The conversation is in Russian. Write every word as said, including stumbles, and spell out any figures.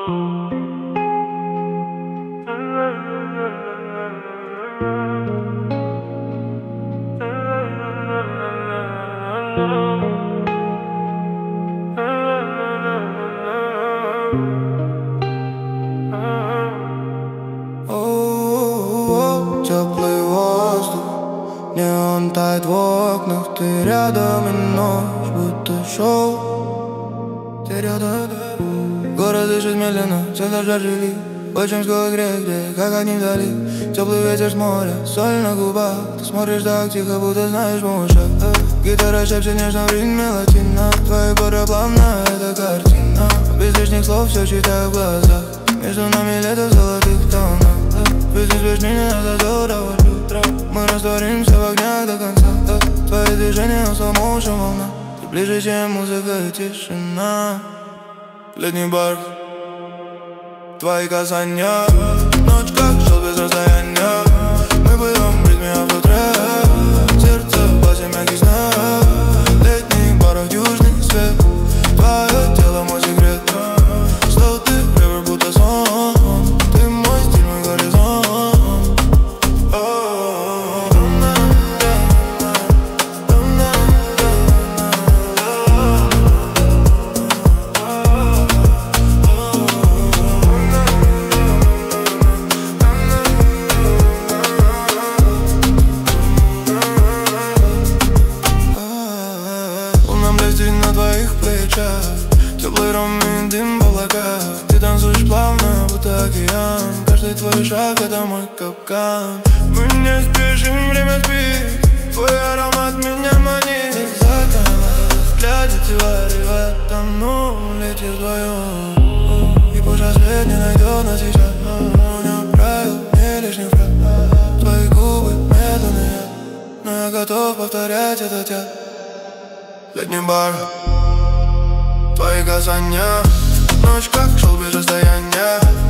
Теплый воздух, неон тает в окнах. Ты рядом и ночь будто шоу. Ты рядом. Город дышит медленно, цвета жаржели. Очень скоро грех, грех, как огни вдали. Теплый ветер с моря, соль на губах. Ты смотришь так тихо, будто знаешь мой шаг. Гитара шепчет нежно в ритме латино. Твои пора плавно, это картина. Без лишних слов все читаю в глазах. Между нами лето в золотых тонах. Жизнь смешнее, это здорово. Мы растворимся в огнях до конца. Твои движения на слоу-моушен волна. Ты ближе, чем музыка и тишина. Летний бар, твои касания. Ночь как шел без расстояния. Мы плывем в ритме автотрека. Сердце в платье мягких снов. Летний баров южный свет. Твое тело мой секрет. Slow ты river будто сон. Ты мой стиль, мой горизонт. На твоих плечах теплый ром и дым в облаках. Ты танцуешь плавно, будто океан. Каждый твой шаг — это мой капкан. Мы не спешим, время спит. Твой аромат меня манит. Закат в взгляде твари в этом, ну, летит вдвоем. И пусть рассвет не найдет нас сейчас. Не правил, не лишних фраз. Твои губы медленные, но я готов повторять этот яд. Летний бар, твои касания. Ночь как шел без расстояния.